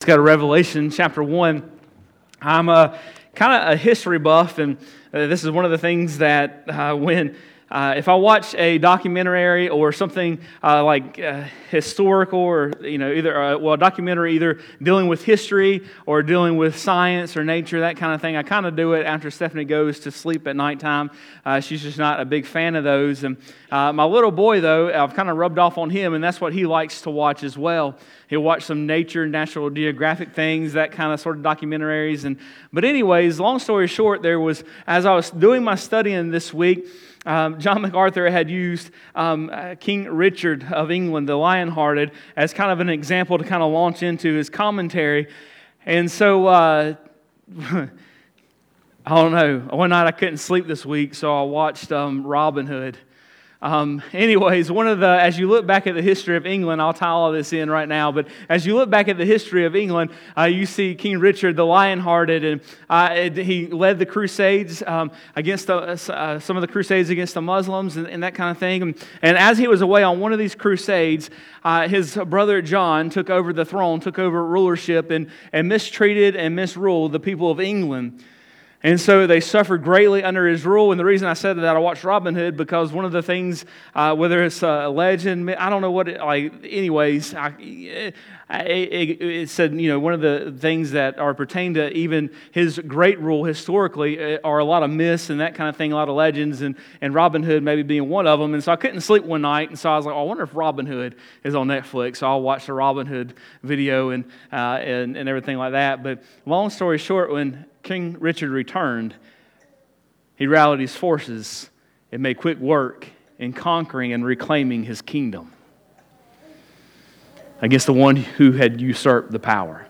go to Revelation chapter 1. I'm kind of a history buff, and this is one of the things that if I watch a documentary or something historical, or either a documentary either dealing with history or dealing with science or nature, that kind of thing, I kind of do it after Stephanie goes to sleep at nighttime. She's just not a big fan of those. And my little boy, though, I've kind of rubbed off on him, and that's what he likes to watch as well. He'll watch some nature, National Geographic things, that kind of sort of documentaries. But anyways, long story short, as I was doing my studying this week, John MacArthur had used King Richard of England, the Lion-Hearted, as kind of an example to kind of launch into his commentary. And so, I don't know, one night I couldn't sleep this week, so I watched Robin Hood. Anyways, as you look back at the history of England, I'll tie all this in right now, but as you look back at the history of England, you see King Richard, the Lion-Hearted, and he led the Crusades against some of the Crusades against the Muslims and that kind of thing. And as he was away on one of these Crusades, his brother John took over the throne, took over rulership, and mistreated and misruled the people of England. And so they suffered greatly under his rule. And the reason I said that, I watched Robin Hood because one of the things, whether it's a legend, I don't know what anyways, it said, one of the things that pertain to even his great rule historically are a lot of myths and that kind of thing, a lot of legends, and Robin Hood maybe being one of them. And so I couldn't sleep one night, and so I was like, I wonder if Robin Hood is on Netflix. So I'll watch the Robin Hood video and everything like that. But long story short, when King Richard returned, he rallied his forces and made quick work in conquering and reclaiming his kingdom against the one who had usurped the power.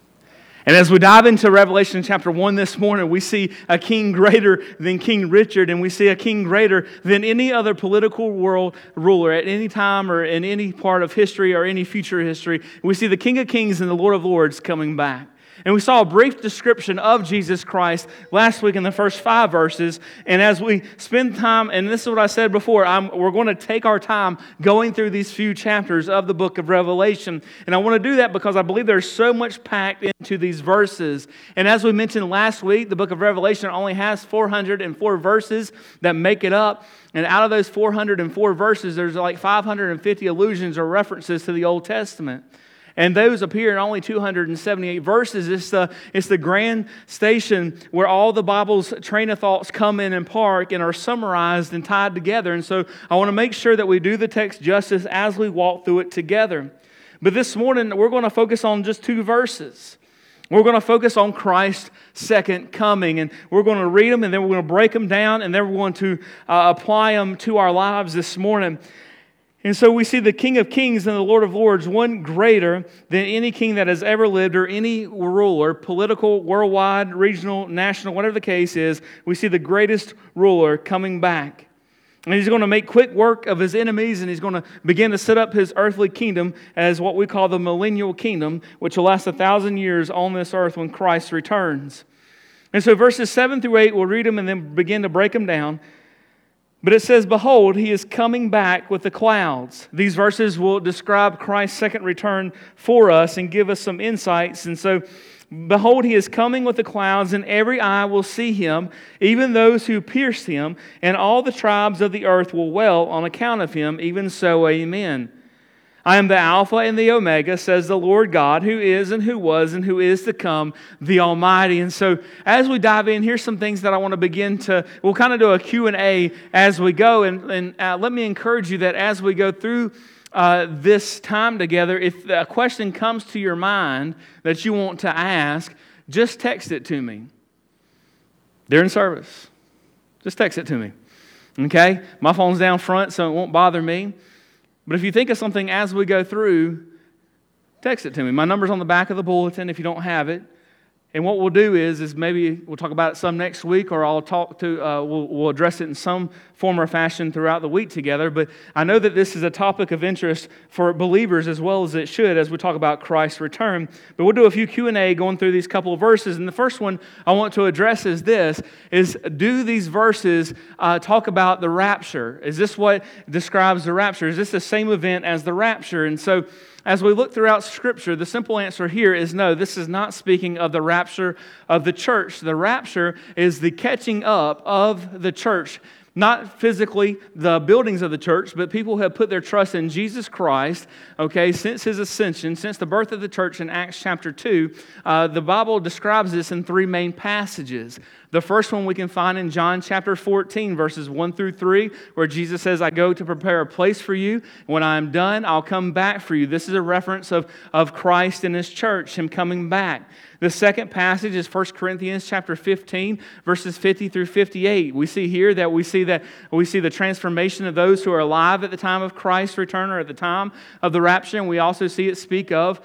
And as we dive into Revelation chapter 1 this morning, we see a king greater than King Richard, and we see a king greater than any other political world ruler at any time or in any part of history or any future history. We see the King of Kings and the Lord of Lords coming back. And we saw a brief description of Jesus Christ last week in the first 5 verses. And as we spend time, and this is what I said before, we're going to take our time going through these few chapters of the book of Revelation. And I want to do that because I believe there's so much packed into these verses. And as we mentioned last week, the book of Revelation only has 404 verses that make it up. And out of those 404 verses, there's like 550 allusions or references to the Old Testament. And those appear in only 278 verses. It's the grand station where all the Bible's train of thoughts come in and park and are summarized and tied together. And so I want to make sure that we do the text justice as we walk through it together. But this morning, we're going to focus on just 2 verses. We're going to focus on Christ's second coming. And we're going to read them, and then we're going to break them down, and then we're going to apply them to our lives this morning. And so we see the King of Kings and the Lord of Lords, one greater than any king that has ever lived or any ruler, political, worldwide, regional, national, whatever the case is. We see the greatest ruler coming back. And he's going to make quick work of his enemies, and he's going to begin to set up his earthly kingdom as what we call the millennial kingdom, which will last 1,000 years on this earth when Christ returns. And so verses 7 through 8, we'll read them and then begin to break them down. But it says, behold, he is coming back with the clouds. These verses will describe Christ's second return for us and give us some insights. And so, behold, he is coming with the clouds, and every eye will see him, even those who pierced him, and all the tribes of the earth will wail on account of him. Even so, amen. I am the Alpha and the Omega, says the Lord God, who is and who was and who is to come, the Almighty. And so as we dive in, here's some things that I want to we'll kind of do a Q&A as we go. And let me encourage you that as we go through this time together, if a question comes to your mind that you want to ask, just text it to me. During service. Just text it to me. Okay? My phone's down front, so it won't bother me. But if you think of something as we go through, text it to me. My number's on the back of the bulletin if you don't have it. And what we'll do is maybe we'll talk about it some next week, or we'll address it in some form or fashion throughout the week together. But I know that this is a topic of interest for believers as well as it should as we talk about Christ's return. But we'll do a few Q&A going through these couple of verses. And the first one I want to address is do these verses talk about the rapture? Is this what describes the rapture? Is this the same event as the rapture? And so as we look throughout Scripture, the simple answer here is no, this is not speaking of the rapture of the church. The rapture is the catching up of the church. Not physically the buildings of the church, but people who have put their trust in Jesus Christ, okay, since His ascension, since the birth of the church in Acts chapter 2. The Bible describes this in three main passages. The first one we can find in John chapter 14, verses 1 through 3, where Jesus says, I go to prepare a place for you. When I am done, I'll come back for you. This is a reference of Christ and His church, Him coming back. The second passage is 1 Corinthians chapter 15, verses 50 through 58. We see here that we see the transformation of those who are alive at the time of Christ's return or at the time of the rapture, and we also see it speak of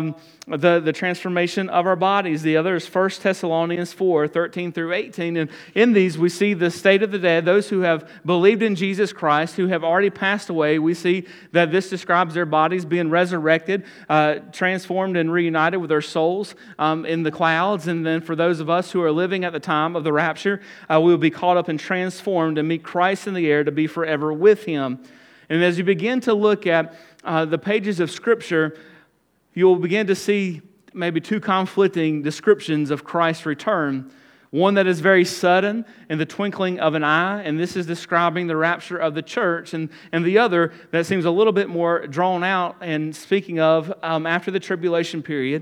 the transformation of our bodies. The other is 1 Thessalonians 4, 13 through 18. And in these, we see the state of the dead, those who have believed in Jesus Christ, who have already passed away. We see that this describes their bodies being resurrected, transformed and reunited with their souls in the clouds. And then for those of us who are living at the time of the rapture, we will be caught up and transformed and meet Christ in the air to be forever with Him. And as you begin to look at the pages of Scripture, you'll begin to see maybe two conflicting descriptions of Christ's return. One that is very sudden, in the twinkling of an eye, and this is describing the rapture of the church. And the other that seems a little bit more drawn out and speaking of after the tribulation period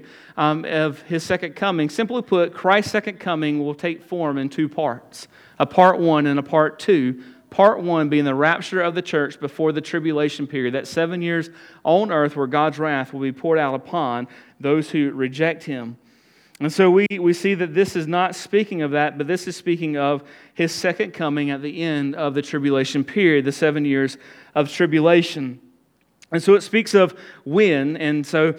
of His second coming. Simply put, Christ's second coming will take form in two parts, a part one and a part two. Part one being the rapture of the church before the tribulation period, that 7 years on earth where God's wrath will be poured out upon those who reject Him. And so we see that this is not speaking of that, but this is speaking of His second coming at the end of the tribulation period, the 7 years of tribulation. And so it speaks of when, and so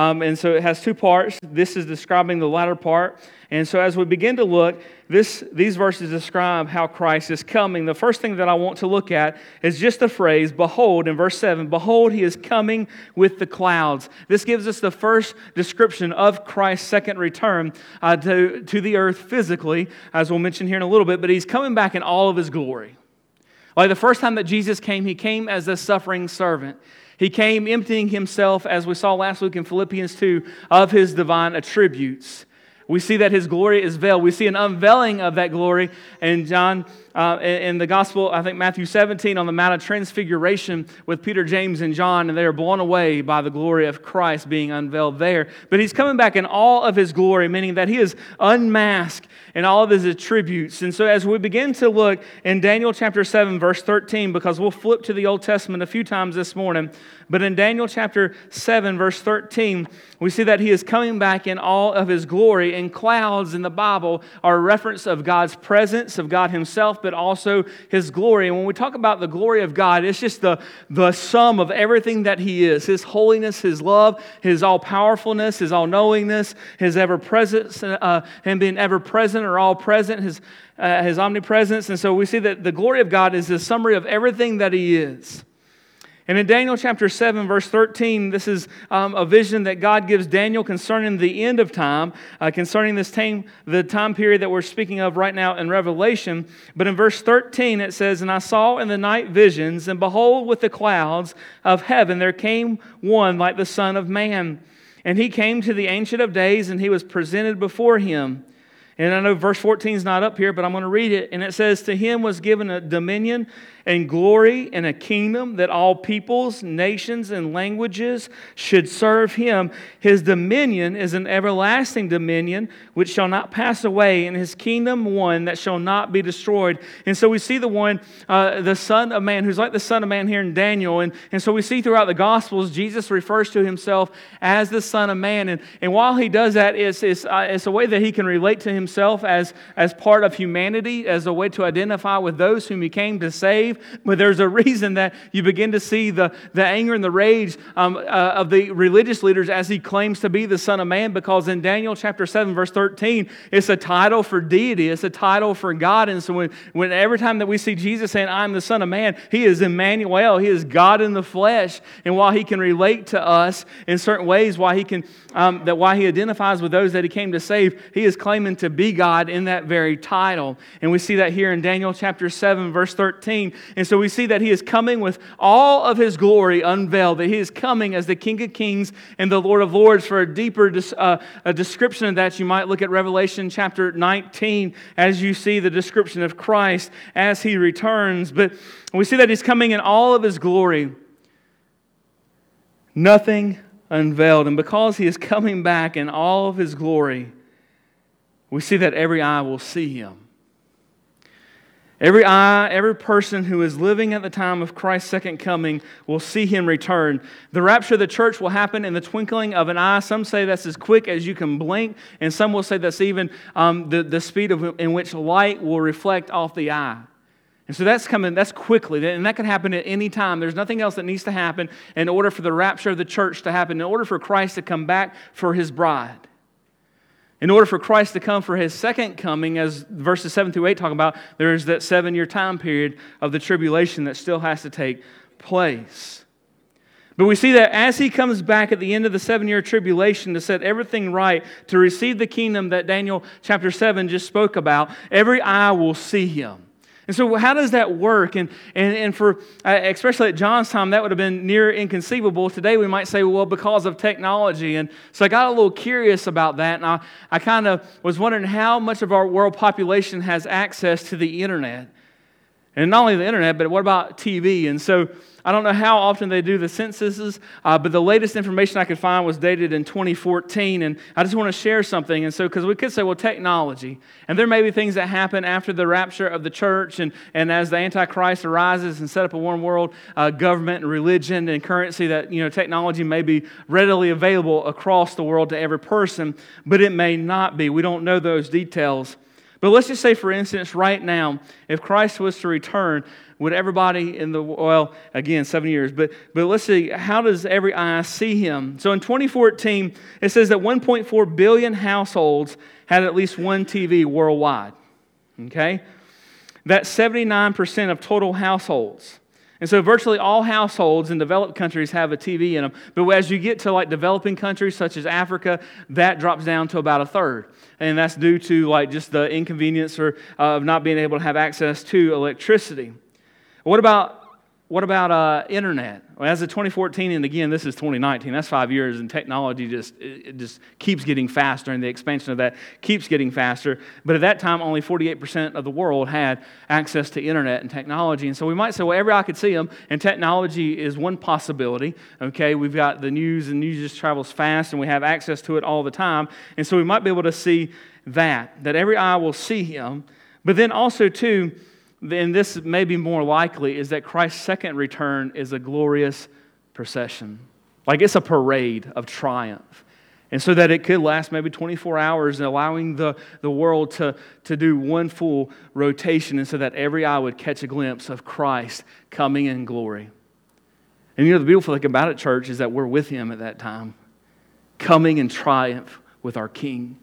it has two parts. This is describing the latter part. And so as we begin to look, these verses describe how Christ is coming. The first thing that I want to look at is just the phrase, behold, in verse 7, behold, He is coming with the clouds. This gives us the first description of Christ's second return to the earth physically, as we'll mention here in a little bit, but He's coming back in all of His glory. Like the first time that Jesus came, He came as a suffering servant. He came emptying Himself, as we saw last week in Philippians 2, of His divine attributes. We see that His glory is veiled. We see an unveiling of that glory in John, in the Gospel, I think Matthew 17, on the Mount of Transfiguration with Peter, James, and John, and they are blown away by the glory of Christ being unveiled there. But He's coming back in all of His glory, meaning that He is unmasked in all of His attributes. And so as we begin to look in Daniel chapter 7, verse 13, because we'll flip to the Old Testament a few times this morning, but in Daniel chapter 7, verse 13, we see that He is coming back in all of His glory, and clouds in the Bible are a reference of God's presence, of God Himself, but also His glory. And when we talk about the glory of God, it's just the sum of everything that He is. His holiness, His love, His all-powerfulness, His all-knowingness, His ever-presence, Him being ever-present or all-present, His omnipresence. And so we see that the glory of God is the summary of everything that He is. And in Daniel chapter 7, verse 13, this is a vision that God gives Daniel concerning the end of time, concerning the time period that we're speaking of right now in Revelation. But in verse 13 it says, and I saw in the night visions, and behold, with the clouds of heaven there came one like the Son of Man. And He came to the Ancient of Days, and He was presented before Him. And I know verse 14 is not up here, but I'm going to read it. And it says, to Him was given a dominion and glory and a kingdom that all peoples, nations, and languages should serve Him. His dominion is an everlasting dominion which shall not pass away, and His kingdom one that shall not be destroyed. And so we see the one, the Son of Man, who's like the Son of Man here in Daniel. And so we see throughout the Gospels, Jesus refers to Himself as the Son of Man. And while He does that, it's a way that He can relate to Himself as part of humanity, as a way to identify with those whom He came to save. But there's a reason that you begin to see the anger and the rage of the religious leaders as He claims to be the Son of Man, because in Daniel chapter 7, verse 13, it's a title for deity. It's a title for God. And so when every time that we see Jesus saying, I'm the Son of Man, He is Emmanuel. He is God in the flesh. And while He can relate to us in certain ways, why He identifies with those that He came to save, He is claiming to be God in that very title. And we see that here in Daniel chapter 7, verse 13. And so we see that He is coming with all of His glory unveiled, that He is coming as the King of Kings and the Lord of Lords. For a deeper a description of that, you might look at Revelation chapter 19 as you see the description of Christ as He returns. But we see that He's coming in all of His glory, nothing unveiled. And because He is coming back in all of His glory, we see that every eye will see Him. Every eye, every person who is living at the time of Christ's second coming will see Him return. The rapture of the church will happen in the twinkling of an eye. Some say that's as quick as you can blink, and some will say that's even the speed in which light will reflect off the eye. And so that's coming, that's quickly, and that can happen at any time. There's nothing else that needs to happen in order for the rapture of the church to happen, in order for Christ to come back for His bride. In order for Christ to come for His second coming, as verses 7 through 8 talk about, there is that 7-year time period of the tribulation that still has to take place. But we see that as He comes back at the end of the 7-year tribulation to set everything right, to receive the kingdom that Daniel chapter 7 just spoke about, every eye will see Him. And so how does that work? And for, especially at John's time, that would have been near inconceivable. Today we might say, well, because of technology. And so I got a little curious about that. And I kind of was wondering how much of our world population has access to the internet. And not only the internet, but what about TV? And so I don't know how often they do the censuses, but the latest information I could find was dated in 2014, and I just want to share something. And so, because we could say, well, technology, and there may be things that happen after the rapture of the church, and as the Antichrist arises and set up a one world government and religion and currency, that technology may be readily available across the world to every person, but it may not be. We don't know those details. But let's just say, for instance, right now, if Christ was to return, would everybody in the, well, again, 7 years, but let's see, how does every eye see Him? So in 2014, it says that 1.4 billion households had at least one TV worldwide, okay? That's 79% of total households. And so virtually all households in developed countries have a TV in them. But as you get to like developing countries such as Africa, that drops down to about a third. And that's due to like just the inconvenience of not being able to have access to electricity. What about internet? Well, as of 2014, and again, this is 2019, that's 5 years, and technology just keeps getting faster, and the expansion of that keeps getting faster. But at that time, only 48% of the world had access to internet and technology. And so we might say, well, every eye could see them, and technology is one possibility. Okay, we've got the news, and news just travels fast, and we have access to it all the time. And so we might be able to see that every eye will see Him. But then also, too, and this may be more likely, is that Christ's second return is a glorious procession. Like it's a parade of triumph. And so that it could last maybe 24 hours, and allowing the world to do one full rotation, and so that every eye would catch a glimpse of Christ coming in glory. And the beautiful thing about it, church, is that we're with Him at that time, coming in triumph with our King.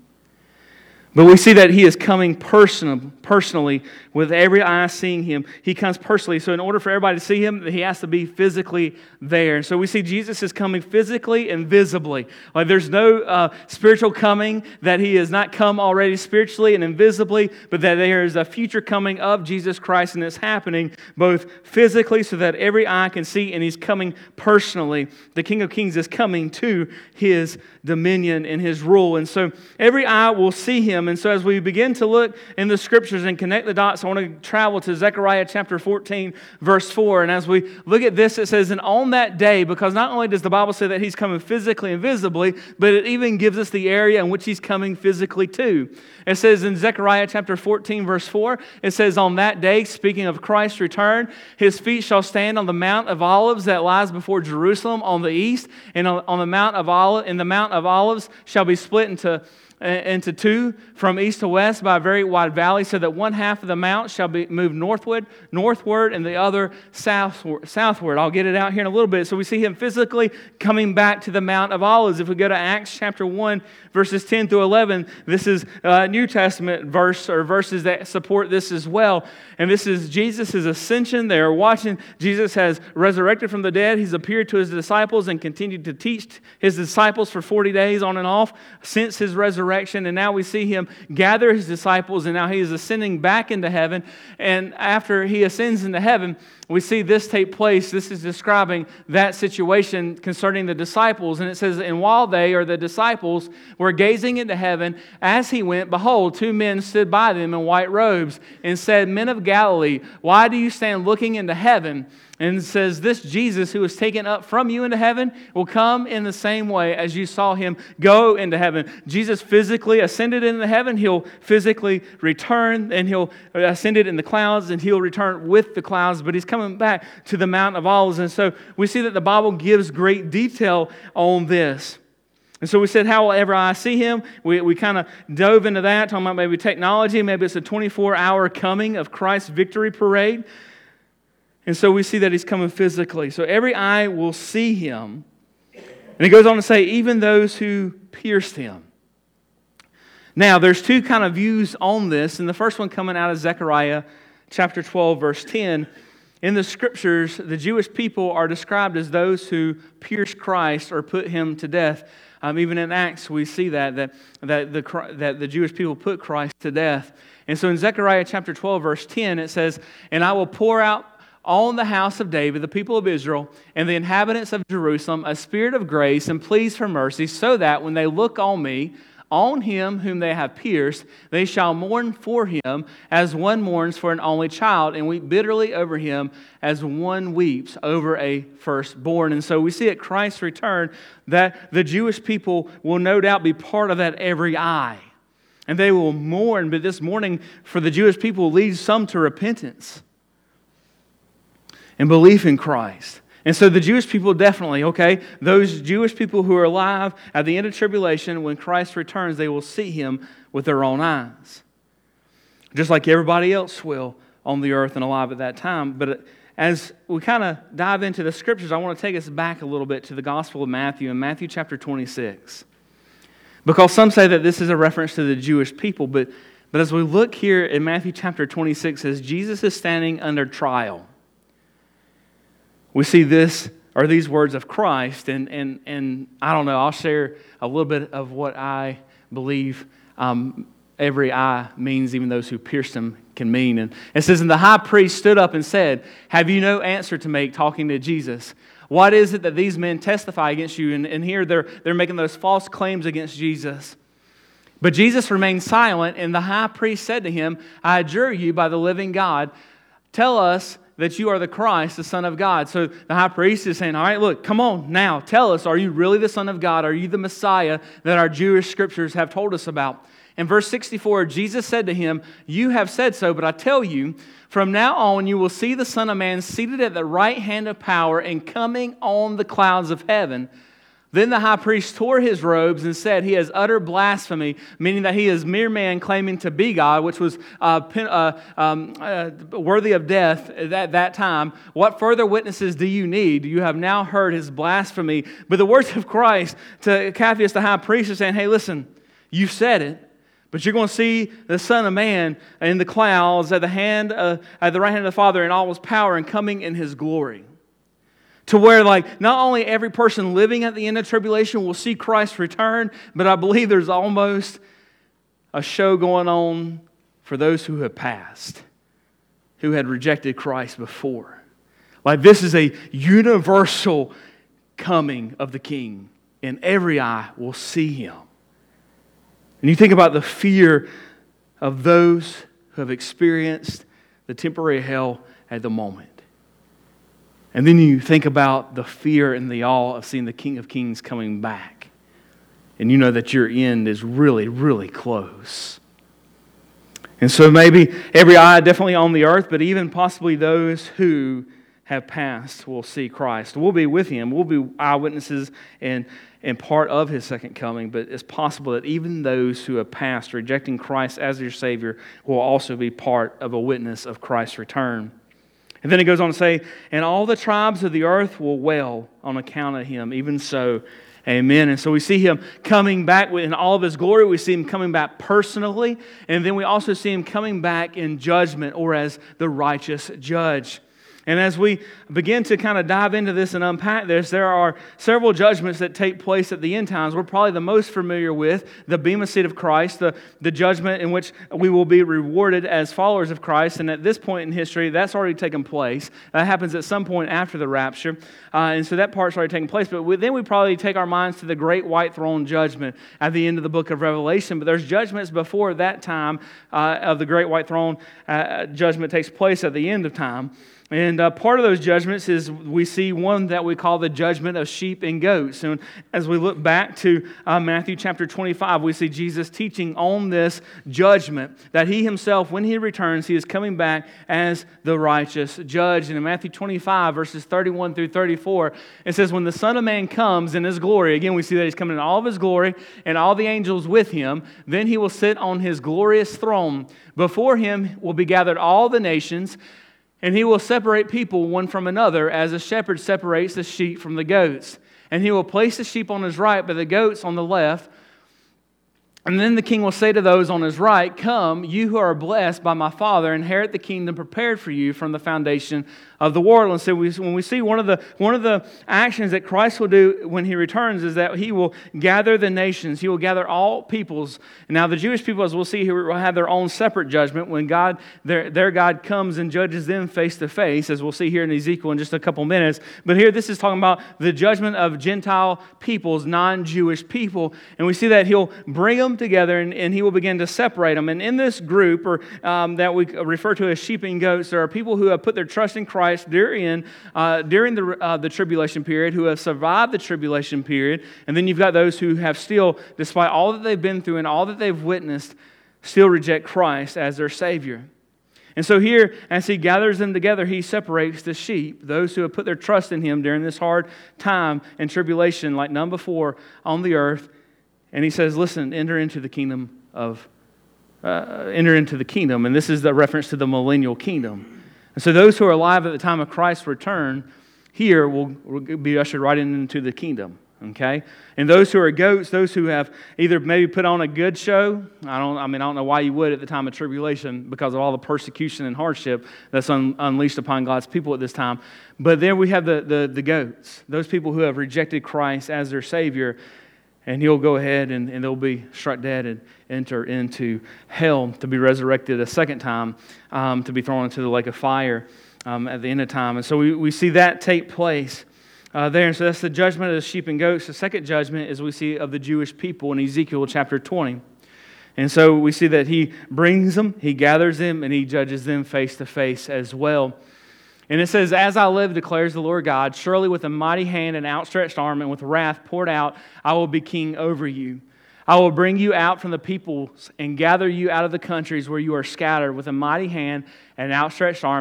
But we see that He is coming personally, with every eye seeing Him. He comes personally. So in order for everybody to see Him, He has to be physically there. And so we see Jesus is coming physically and visibly. Like there's no spiritual coming, that He has not come already spiritually and invisibly, but that there is a future coming of Jesus Christ, and it's happening both physically so that every eye can see, and He's coming personally. The King of Kings is coming to His dominion and His rule. And so every eye will see Him. And so as we begin to look in the Scriptures and connect the dots, I want to travel to Zechariah chapter 14, verse 4. And as we look at this, it says, and on that day, because not only does the Bible say that He's coming physically and visibly, but it even gives us the area in which He's coming physically too. It says in Zechariah chapter 14, verse 4, it says, on that day, speaking of Christ's return, His feet shall stand on the Mount of Olives that lies before Jerusalem on the east, and on the Mount of Olives, and the Mount of Olives shall be split into two from east to west by a very wide valley, so that one half of the mount shall be moved northward, and the other southward. I'll get it out here in a little bit. So we see Him physically coming back to the Mount of Olives. If we go to Acts chapter 1, verses 10 through 11, this is a New Testament verse, or verses that support this as well. And this is Jesus' ascension. They are watching. Jesus has resurrected from the dead. He's appeared to His disciples and continued to teach His disciples for 40 days on and off since His resurrection. resurrection, and now we see him gather his disciples, and now he is ascending back into heaven. And after he ascends into heaven, we see this take place. This is describing that situation concerning the disciples. And it says, and while they, or the disciples, were gazing into heaven, as he went, behold, two men stood by them in white robes and said, Men of Galilee, why do you stand looking into heaven? And it says, this Jesus who was taken up from you into heaven will come in the same way as you saw him go into heaven. Jesus physically ascended into heaven. He'll physically return, and he'll ascended in the clouds, and he'll return with the clouds. But he's coming back to the Mount of Olives. And so we see that the Bible gives great detail on this. And so we said, however I see him, we kind of dove into that, talking about maybe technology. Maybe it's a 24-hour coming of Christ's victory parade. And so we see that he's coming physically. So every eye will see him. And he goes on to say, even those who pierced him. Now, there's two kind of views on this. And the first one coming out of Zechariah chapter 12, verse 10. In the Scriptures, the Jewish people are described as those who pierced Christ or put him to death. Even in Acts, we see that the Jewish people put Christ to death. And so in Zechariah chapter 12, verse 10, it says, And I will pour out on the house of David, the people of Israel, and the inhabitants of Jerusalem, a spirit of grace and pleas for mercy, so that when they look on me, on him whom they have pierced, they shall mourn for him as one mourns for an only child, and weep bitterly over him as one weeps over a firstborn. And so we see at Christ's return that the Jewish people will no doubt be part of that every eye. And they will mourn, but this mourning for the Jewish people leads some to repentance and belief in Christ. And so the Jewish people definitely, those Jewish people who are alive at the end of tribulation, when Christ returns, they will see him with their own eyes. Just like everybody else will on the earth and alive at that time. But as we kind of dive into the Scriptures, I want to take us back a little bit to the Gospel of Matthew, in Matthew chapter 26. Because some say that this is a reference to the Jewish people, but as we look here in Matthew chapter 26, as Jesus is standing under trial, we see these words of Christ, and I don't know, I'll share a little bit of what I believe every eye means, even those who pierced him can mean. And it says, And the high priest stood up and said, Have you no answer to make, talking to Jesus? What is it that these men testify against you? And here they're making those false claims against Jesus. But Jesus remained silent, and the high priest said to him, I adjure you by the living God, tell us that you are the Christ, the Son of God. So the high priest is saying, all right, look, come on now, tell us, are you really the Son of God? Are you the Messiah that our Jewish Scriptures have told us about? In verse 64, Jesus said to him, You have said so, but I tell you, from now on you will see the Son of Man seated at the right hand of power and coming on the clouds of heaven. Then the high priest tore his robes and said, He has uttered blasphemy, meaning that he is mere man claiming to be God, which was worthy of death at that time. What further witnesses do you need? You have now heard his blasphemy. But the words of Christ to Caiaphas, the high priest, are saying, hey, listen, you said it, but you're going to see the Son of Man in the clouds at the right hand of the Father in all his power and coming in his glory. To where not only every person living at the end of tribulation will see Christ return, but I believe there's almost a show going on for those who have passed, who had rejected Christ before. This is a universal coming of the King, and every eye will see him. And you think about the fear of those who have experienced the temporary hell at the moment. And then you think about the fear and the awe of seeing the King of Kings coming back. And you know that your end is really, really close. And so maybe every eye definitely on the earth, but even possibly those who have passed will see Christ. We'll be with him. We'll be eyewitnesses and part of his second coming. But it's possible that even those who have passed, rejecting Christ as their Savior, will also be part of a witness of Christ's return. And then it goes on to say, and all the tribes of the earth will wail on account of him. Even so, amen. And so we see him coming back in all of his glory. We see him coming back personally. And then we also see him coming back in judgment or as the righteous judge. And as we begin to kind of dive into this and unpack this, there are several judgments that take place at the end times. We're probably the most familiar with the Bema Seat of Christ, the judgment in which we will be rewarded as followers of Christ. And at this point in history, that's already taken place. That happens at some point after the rapture. And so that part's already taken place. But then we probably take our minds to the great white throne judgment at the end of the book of Revelation. But there's judgments before that time of the great white throne judgment takes place at the end of time. And part of those judgments is we see one that we call the judgment of sheep and goats. And as we look back to Matthew chapter 25, we see Jesus teaching on this judgment, that He Himself, when He returns, He is coming back as the righteous judge. And in Matthew 25, verses 31 through 34, it says, when the Son of Man comes in His glory, again we see that He's coming in all of His glory and all the angels with Him, then He will sit on His glorious throne. Before Him will be gathered all the nations, and He will separate people one from another as a shepherd separates the sheep from the goats. And He will place the sheep on His right, but the goats on the left. And then the King will say to those on His right, come, you who are blessed by my Father, inherit the kingdom prepared for you from the foundation of the world. And so when we see one of the actions that Christ will do when He returns is that He will gather the nations. He will gather all peoples. Now the Jewish people, as we'll see here, will have their own separate judgment when God, their God comes and judges them face to face, as we'll see here in Ezekiel in just a couple minutes. But here this is talking about the judgment of Gentile peoples, non-Jewish people. And we see that He'll bring them together and He will begin to separate them. And in this group, or that we refer to as sheep and goats, there are people who have put their trust in Christ during the tribulation period, who have survived the tribulation period, and then you've got those who have still, despite all that they've been through and all that they've witnessed, still reject Christ as their Savior. And so here, as He gathers them together, He separates the sheep, those who have put their trust in Him during this hard time and tribulation like none before on the earth, and He says, listen, enter into the kingdom, and this is the reference to the millennial kingdom. And so those who are alive at the time of Christ's return here will be ushered right into the kingdom. Okay? And those who are goats, those who have either maybe put on a good show, I don't know why you would at the time of tribulation because of all the persecution and hardship that's unleashed upon God's people at this time. But then we have the goats, those people who have rejected Christ as their Savior, and He'll go ahead and they'll be struck dead and enter into hell to be resurrected a second time, to be thrown into the lake of fire at the end of time. And so we see that take place there. And so that's the judgment of the sheep and goats. The second judgment is we see of the Jewish people in Ezekiel chapter 20. And so we see that He brings them, He gathers them, and He judges them face to face as well. And it says, as I live, declares the Lord God, surely with a mighty hand and outstretched arm and with wrath poured out, I will be king over you. I will bring you out from the peoples and gather you out of the countries where you are scattered with a mighty hand and outstretched arm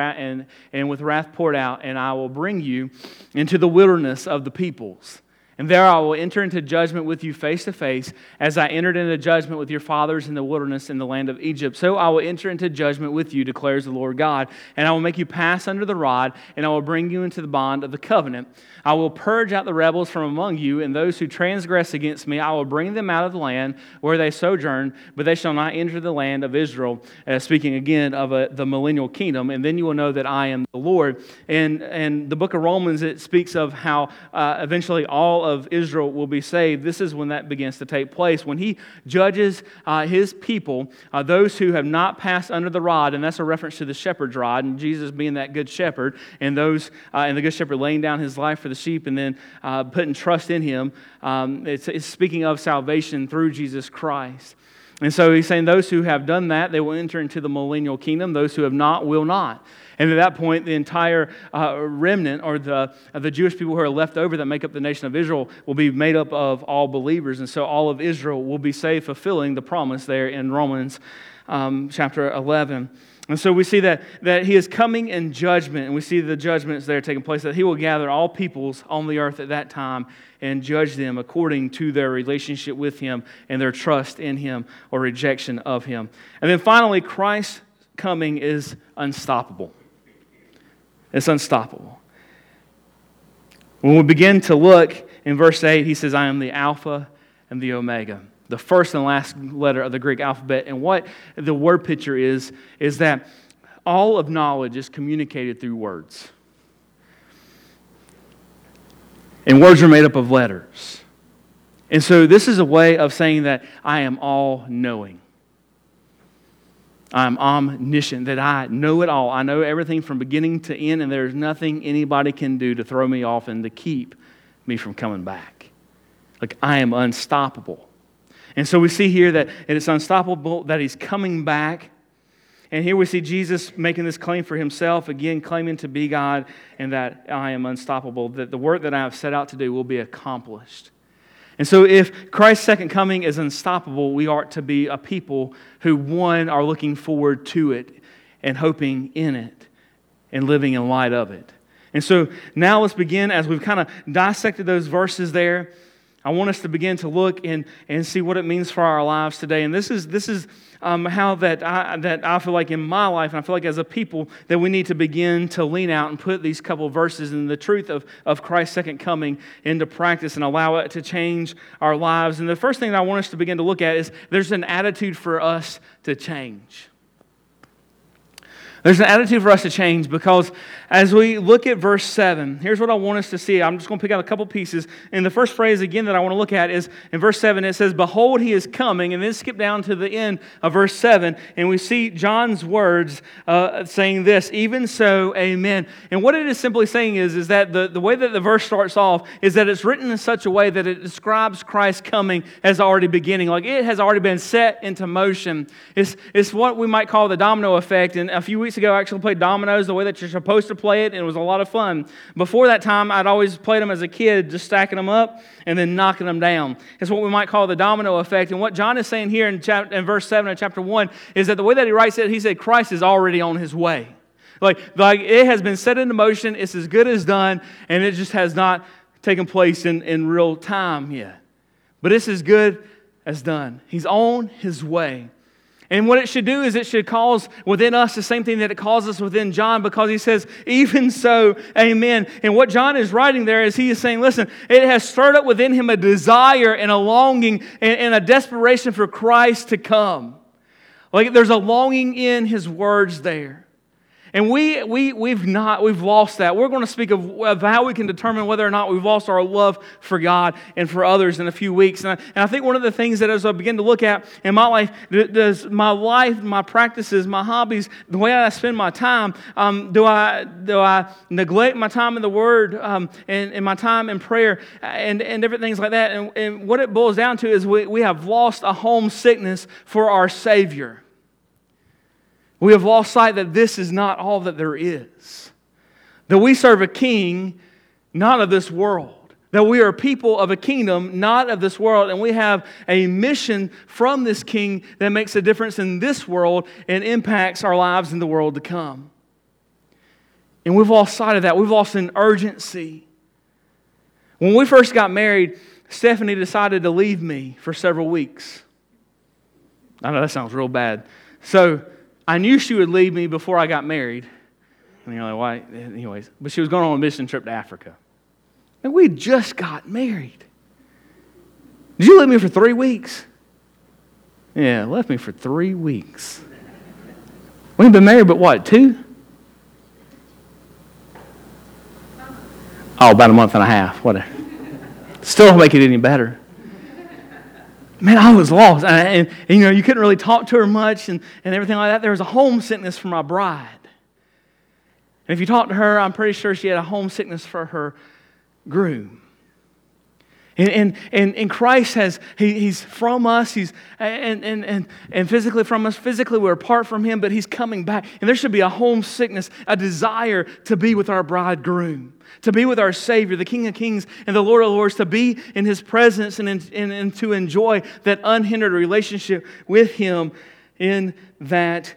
and with wrath poured out, and I will bring you into the wilderness of the peoples. And there I will enter into judgment with you face to face, as I entered into judgment with your fathers in the wilderness in the land of Egypt. So I will enter into judgment with you, declares the Lord God. And I will make you pass under the rod, and I will bring you into the bond of the covenant. I will purge out the rebels from among you, and those who transgress against me, I will bring them out of the land where they sojourn, but they shall not enter the land of Israel. Speaking again of the millennial kingdom, and then you will know that I am the Lord. And the book of Romans, it speaks of how eventually all of Israel will be saved. This is when that begins to take place. When He judges His people, those who have not passed under the rod, and that's a reference to the shepherd's rod, and Jesus being that good shepherd, and those and the good shepherd laying down His life for the sheep, and then putting trust in Him. It's speaking of salvation through Jesus Christ. And so He's saying those who have done that, they will enter into the millennial kingdom. Those who have not will not. And at that point, the entire remnant, or the Jewish people who are left over that make up the nation of Israel, will be made up of all believers. And so all of Israel will be saved, fulfilling the promise there in Romans chapter 11. And so we see that He is coming in judgment, and we see the judgments there taking place, that He will gather all peoples on the earth at that time and judge them according to their relationship with Him and their trust in Him or rejection of Him. And then finally, Christ's coming is unstoppable. It's unstoppable. When we begin to look in verse 8, He says, I am the Alpha and the Omega, the first and last letter of the Greek alphabet. And what the word picture is that all of knowledge is communicated through words. And words are made up of letters. And so this is a way of saying that I am all-knowing. I'm omniscient, that I know it all. I know everything from beginning to end, and there's nothing anybody can do to throw me off and to keep me from coming back. Like, I am unstoppable. And so we see here that it's unstoppable, that He's coming back. And here we see Jesus making this claim for Himself, again claiming to be God, and that I am unstoppable, that the work that I have set out to do will be accomplished. And so if Christ's second coming is unstoppable, we ought to be a people who, one, are looking forward to it and hoping in it and living in light of it. And so now let's begin, as we've kind of dissected those verses there, I want us to begin to look and see what it means for our lives today. And this is how that I feel like in my life, and I feel like as a people, that we need to begin to lean out and put these couple of verses and the truth of Christ's second coming into practice and allow it to change our lives. And the first thing that I want us to begin to look at is there's an attitude for us to change. There's an attitude for us to change, because as we look at verse 7, here's what I want us to see. I'm just going to pick out a couple pieces. And the first phrase, again, that I want to look at is in verse 7. It says, "Behold, He is coming." And then skip down to the end of verse 7, and we see John's words saying this, "Even so, amen." And what it is simply saying is that the way that the verse starts off is that it's written in such a way that it describes Christ's coming as already beginning. Like, it has already been set into motion. It's what we might call the domino effect. And a few weeks ago, I actually played dominoes the way that you're supposed to play it, and it was a lot of fun. Before that time, I'd always played them as a kid, just stacking them up and then knocking them down. It's what we might call the domino effect. And what John is saying here in verse 7 of chapter 1 is that the way that he writes it, he said Christ is already on His way. Like it has been set into motion, it's as good as done, and it just has not taken place in real time yet. But it's as good as done. He's on His way. And what it should do is it should cause within us the same thing that it causes within John, because he says, "Even so, amen." And what John is writing there is he is saying, listen, it has stirred up within him a desire and a longing and a desperation for Christ to come. Like, there's a longing in his words there. And we've lost that. We're going to speak of how we can determine whether or not we've lost our love for God and for others in a few weeks. And I think one of the things that as I begin to look at in my life, does my life, my practices, my hobbies, the way I spend my time, do I neglect my time in the Word and my time in prayer and different things like that? And what it boils down to is we have lost a homesickness for our Savior. We have lost sight that this is not all that there is. That we serve a king, not of this world. That we are people of a kingdom, not of this world. And we have a mission from this king that makes a difference in this world and impacts our lives in the world to come. And we've lost sight of that. We've lost an urgency. When we first got married, Stephanie decided to leave me for several weeks. I know that sounds real bad. So I knew she would leave me before I got married. And you're like, why? Anyways, but she was going on a mission trip to Africa. And we just got married. Did you leave me for 3 weeks? Yeah, left me for 3 weeks. We've been married, but what, 2? Oh, about a month and a half. Whatever. Still don't make it any better. Man, I was lost. And you couldn't really talk to her much and everything like that. There was a homesickness for my bride. And if you talk to her, I'm pretty sure she had a homesickness for her groom. And Christ He's from us, He's and physically from us. Physically we're apart from Him, but He's coming back. And there should be a homesickness, a desire to be with our bridegroom, to be with our Savior, the King of Kings and the Lord of Lords, to be in His presence and to enjoy that unhindered relationship with Him in that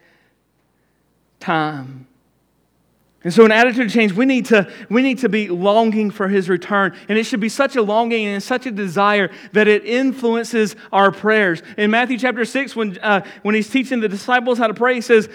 time. And so an attitude change, we need to be longing for His return. And it should be such a longing and such a desire that it influences our prayers. In Matthew chapter 6, when He's teaching the disciples how to pray, He says,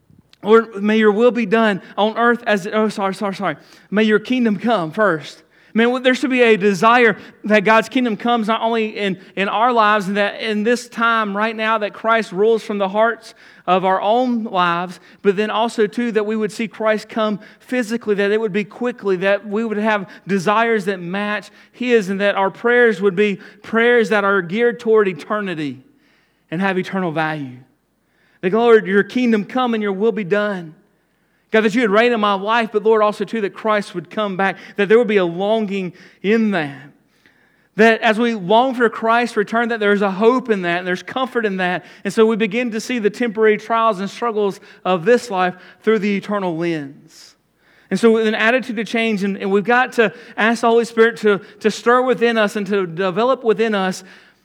Lord, may your will be done on earth as... May your kingdom come first. Man, there should be a desire that God's kingdom comes not only in our lives, and that in this time right now that Christ rules from the hearts of our own lives, but then also too that we would see Christ come physically, that it would be quickly, that we would have desires that match His, and that our prayers would be prayers that are geared toward eternity and have eternal value. That, Lord, your kingdom come and your will be done. God, that you would reign in my life, but Lord, also too, that Christ would come back, that there would be a longing in that. That as we long for Christ's return, that there's a hope in that, and there's comfort in that. And so we begin to see the temporary trials and struggles of this life through the eternal lens. And so with an attitude to change, and we've got to ask the Holy Spirit to stir within us and to develop within us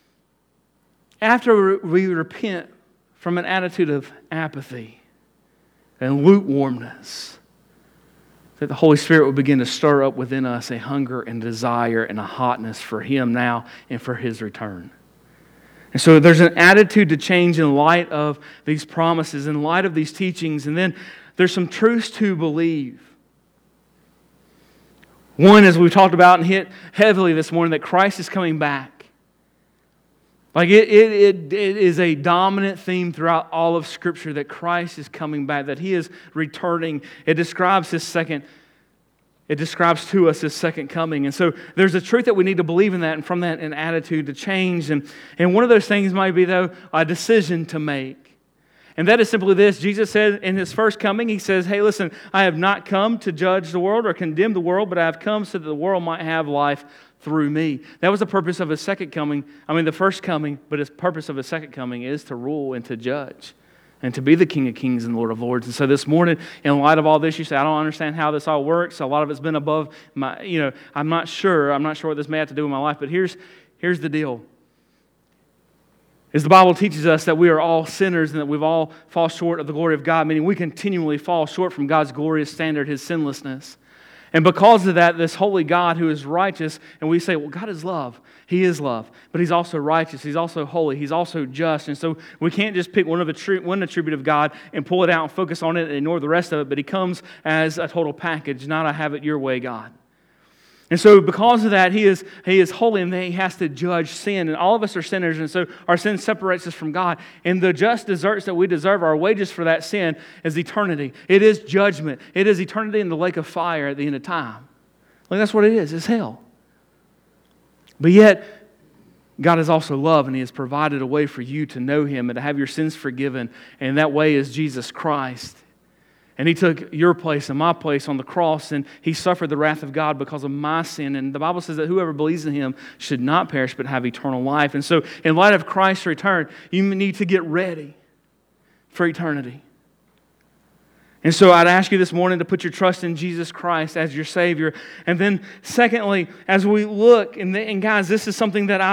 after we repent from an attitude of apathy and lukewarmness, that the Holy Spirit will begin to stir up within us a hunger and desire and a hotness for Him now and for His return. And so there's an attitude to change in light of these promises, in light of these teachings, and then there's some truths to believe. One, as we've talked about and hit heavily this morning, that Christ is coming back. Like it is a dominant theme throughout all of Scripture that Christ is coming back, that He is returning. It describes to us His second coming. And so there's a truth that we need to believe in that, and from that an attitude to change. And one of those things might be, though, a decision to make. And that is simply this. Jesus said in His first coming, He says, hey, listen, I have not come to judge the world or condemn the world, but I have come so that the world might have life through me. That was the purpose of His second coming. The first coming, but His purpose of His second coming is to rule and to judge and to be the King of Kings and Lord of Lords. And so this morning, in light of all this, you say, I don't understand how this all works. A lot of it's been above my, I'm not sure what this may have to do with my life, but here's the deal. As the Bible teaches us that we are all sinners and that we've all fall short of the glory of God, meaning we continually fall short from God's glorious standard, His sinlessness. And because of that, this holy God who is righteous, and we say, well, God is love. He is love. But He's also righteous. He's also holy. He's also just. And so we can't just pick one attribute of God and pull it out and focus on it and ignore the rest of it. But He comes as a total package, not a have it your way God. And so because of that, He is holy, and He has to judge sin. And all of us are sinners, and so our sin separates us from God. And the just deserts that we deserve, our wages for that sin, is eternity. It is judgment. It is eternity in the lake of fire at the end of time. Like that's what it is. It's hell. But yet, God is also love, and He has provided a way for you to know Him and to have your sins forgiven. And that way is Jesus Christ. And He took your place and my place on the cross, and He suffered the wrath of God because of my sin. And the Bible says that whoever believes in Him should not perish but have eternal life. And so in light of Christ's return, you need to get ready for eternity. And so I'd ask you this morning to put your trust in Jesus Christ as your Savior. And then secondly, as we look, and guys, this is something that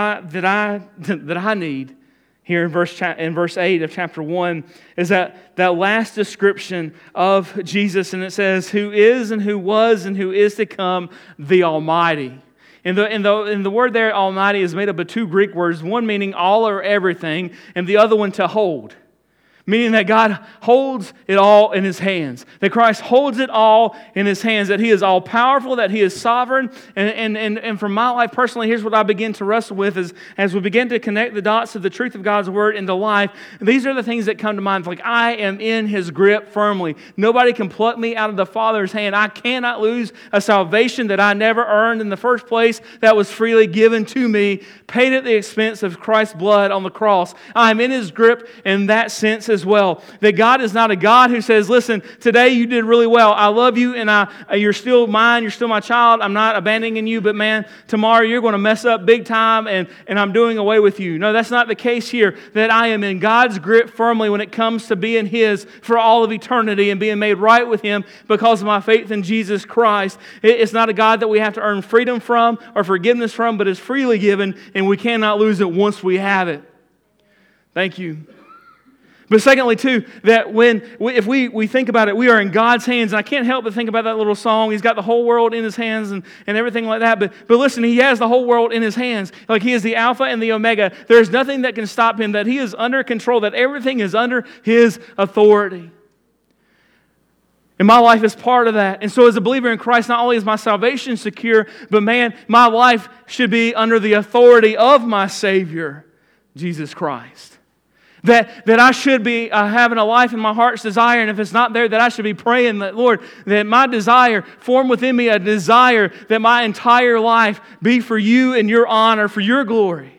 I need. Here in verse 8 of chapter 1 is that last description of Jesus, and it says, who is and who was and who is to come, the Almighty. And the word there, Almighty, is made up of two Greek words, one meaning all or everything, and the other one to hold. Meaning that God holds it all in His hands. That Christ holds it all in His hands. That He is all powerful. That He is sovereign. And for my life personally, here's what I begin to wrestle with is as we begin to connect the dots of the truth of God's Word into life, these are the things that come to mind. Like I am in His grip firmly. Nobody can pluck me out of the Father's hand. I cannot lose a salvation that I never earned in the first place, that was freely given to me, paid at the expense of Christ's blood on the cross. I am in His grip in that sense as well. That God is not a God who says, listen, today you did really well. I love you and you're still mine. You're still my child. I'm not abandoning you, but man, tomorrow you're going to mess up big time and I'm doing away with you. No, that's not the case here. That I am in God's grip firmly when it comes to being His for all of eternity and being made right with Him because of my faith in Jesus Christ. It's not a God that we have to earn freedom from or forgiveness from, but is freely given and we cannot lose it once we have it. Thank you. But secondly, too, that if we think about it, we are in God's hands. And I can't help but think about that little song. He's got the whole world in His hands and everything like that. But listen, He has the whole world in His hands. Like He is the Alpha and the Omega. There's nothing that can stop Him, that He is under control, that everything is under His authority. And my life is part of that. And so as a believer in Christ, not only is my salvation secure, but man, my life should be under the authority of my Savior, Jesus Christ. That I should be having a life in my heart's desire, and if it's not there, that I should be praying that, Lord, that my desire, form within me a desire that my entire life be for you and your honor, for your glory.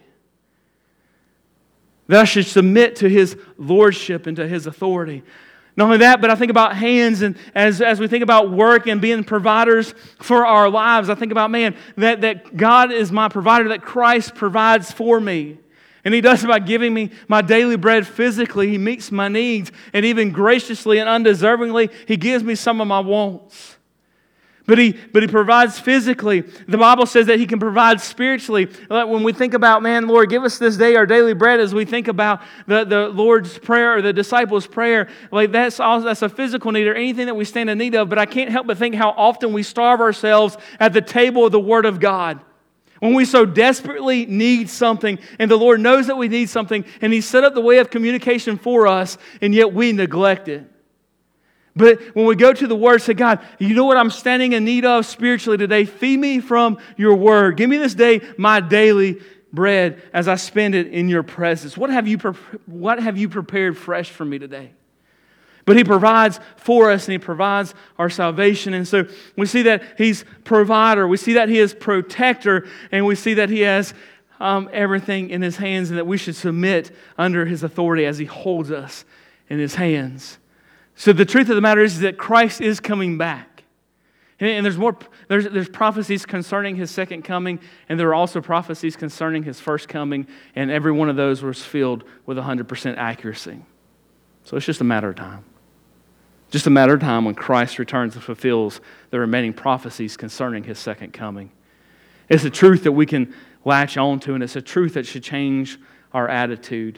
That I should submit to His lordship and to His authority. Not only that, but I think about hands, and as we think about work and being providers for our lives, I think about, man, that God is my provider, that Christ provides for me. And He does it by giving me my daily bread physically. He meets my needs, and even graciously and undeservingly, He gives me some of my wants. But he provides physically. The Bible says that He can provide spiritually. When we think about, man, Lord, give us this day our daily bread, as we think about the Lord's Prayer or the disciples' prayer, like that's a physical need or anything that we stand in need of. But I can't help but think how often we starve ourselves at the table of the Word of God. When we so desperately need something, and the Lord knows that we need something, and He set up the way of communication for us, and yet we neglect it. But when we go to the Word, say, God, you know what I'm standing in need of spiritually today? Feed me from your Word. Give me this day my daily bread as I spend it in your presence. What have you prepared fresh for me today? But He provides for us, and He provides our salvation. And so we see that He's provider. We see that He is protector. And we see that He has everything in His hands, and that we should submit under His authority as He holds us in His hands. So the truth of the matter is that Christ is coming back. And there's prophecies concerning His second coming, and there are also prophecies concerning His first coming, and every one of those was filled with 100% accuracy. So it's just a matter of time. Just a matter of time when Christ returns and fulfills the remaining prophecies concerning His second coming. It's a truth that we can latch on to, and it's a truth that should change our attitude.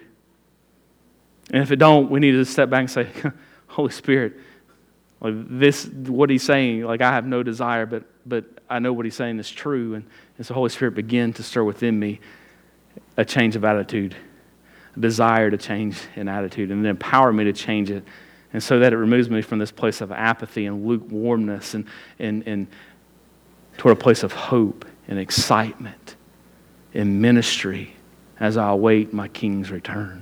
And if it don't, we need to step back and say, Holy Spirit, like this, what He's saying, like I have no desire, but I know what He's saying is true. And so Holy Spirit, begin to stir within me a change of attitude, a desire to change an attitude, and then empower me to change it. And so that it removes me from this place of apathy and lukewarmness and toward a place of hope and excitement in ministry as I await my King's return.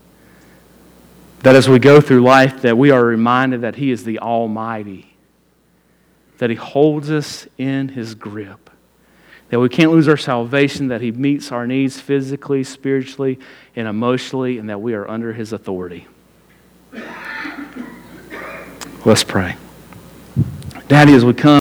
That as we go through life, that we are reminded that He is the Almighty, that He holds us in His grip, that we can't lose our salvation, that He meets our needs physically, spiritually, and emotionally, and that we are under His authority. Let's pray. Daddy, as we come